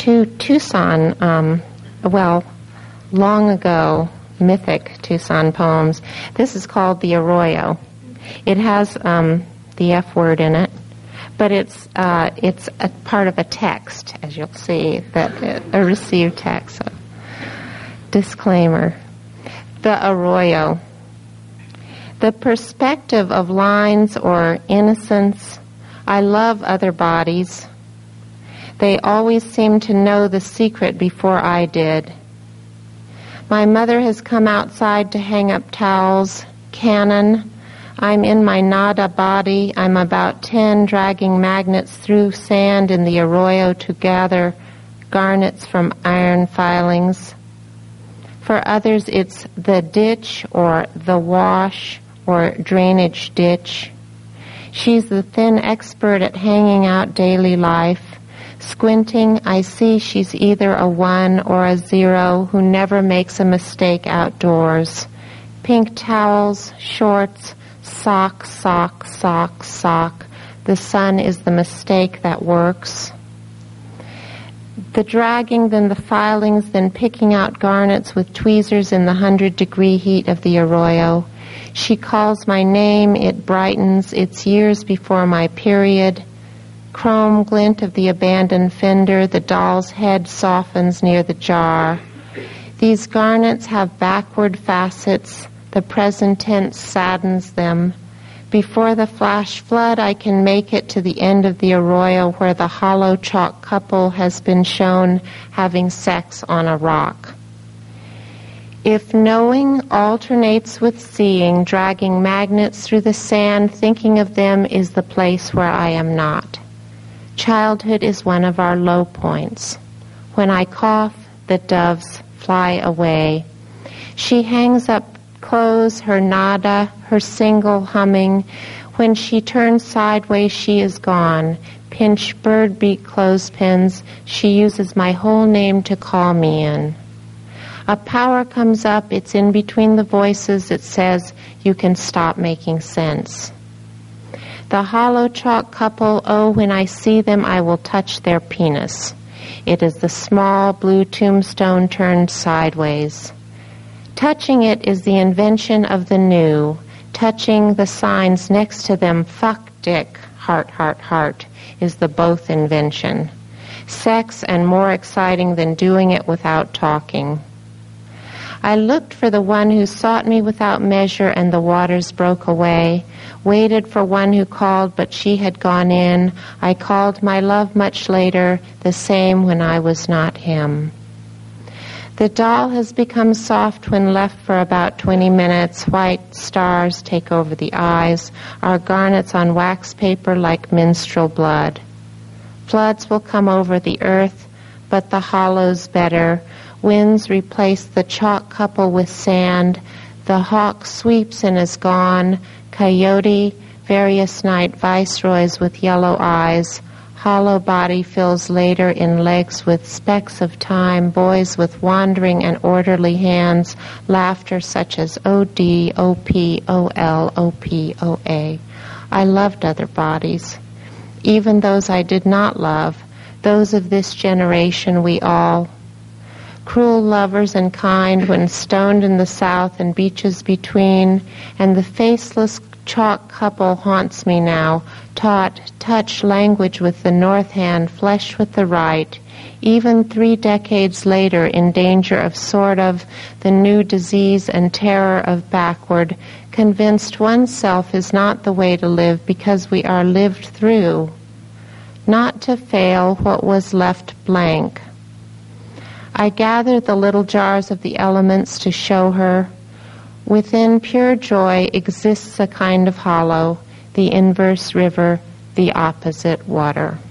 two Tucson, long ago, mythic Tucson poems. This is called The Arroyo. It has the F word in it, but it's a part of a text, as you'll see, a received text. So, disclaimer. The Arroyo. The perspective of lines or innocence. I love other bodies. They always seem to know the secret before I did. My mother has come outside to hang up towels. Cannon. I'm in my nada body. I'm about 10, dragging magnets through sand in the arroyo to gather garnets from iron filings. For others, it's the ditch or the wash or drainage ditch. She's the thin expert at hanging out daily life. Squinting, I see she's either a 1 or a 0 who never makes a mistake outdoors. Pink towels, shorts, sock, sock, sock, sock. The sun is the mistake that works. The dragging, then the filings, then picking out garnets with tweezers in the 100-degree heat of the arroyo. She calls my name, it brightens, it's years before my period. Chrome glint of the abandoned fender, the doll's head softens near the jar. These garnets have backward facets, the present tense saddens them. Before the flash flood, I can make it to the end of the arroyo where the hollow chalk couple has been shown having sex on a rock. If knowing alternates with seeing, dragging magnets through the sand, thinking of them is the place where I am not. Childhood is one of our low points. When I cough, the doves fly away. She hangs up clothes, her nada, her single humming. When she turns sideways, she is gone. Pinch bird beak clothespins. She uses my whole name to call me in. A power comes up, it's in between the voices, it says, you can stop making sense. The hollow chalk couple, oh, when I see them, I will touch their penis. It is the small blue tombstone turned sideways. Touching it is the invention of the new. Touching the signs next to them, fuck, dick, heart, heart, heart, is the both invention. Sex and more exciting than doing it without talking. I looked for the one who sought me without measure, and the waters broke away. Waited for one who called, but she had gone in. I called my love much later, the same when I was not him. The doll has become soft when left for about 20 minutes. White stars take over the eyes. Our garnets on wax paper like minstrel blood. Floods will come over the earth, but the hollow's better. Winds replace the chalk couple with sand. The hawk sweeps and is gone. Coyote, various night viceroys with yellow eyes. Hollow body fills later in legs with specks of time. Boys with wandering and orderly hands. Laughter such as O-D, O-P, O-L, O-P, O-A. I loved other bodies. Even those I did not love. Those of this generation, we all. Cruel lovers and kind when stoned in the south and beaches between, and the faceless chalk couple haunts me now, taught touch language with the north hand, flesh with the right, even 3 decades later in danger of sort of the new disease and terror of backward, convinced oneself is not the way to live because we are lived through, not to fail what was left blank. I gathered the little jars of the elements to show her. Within pure joy exists a kind of hollow, the inverse river, the opposite water.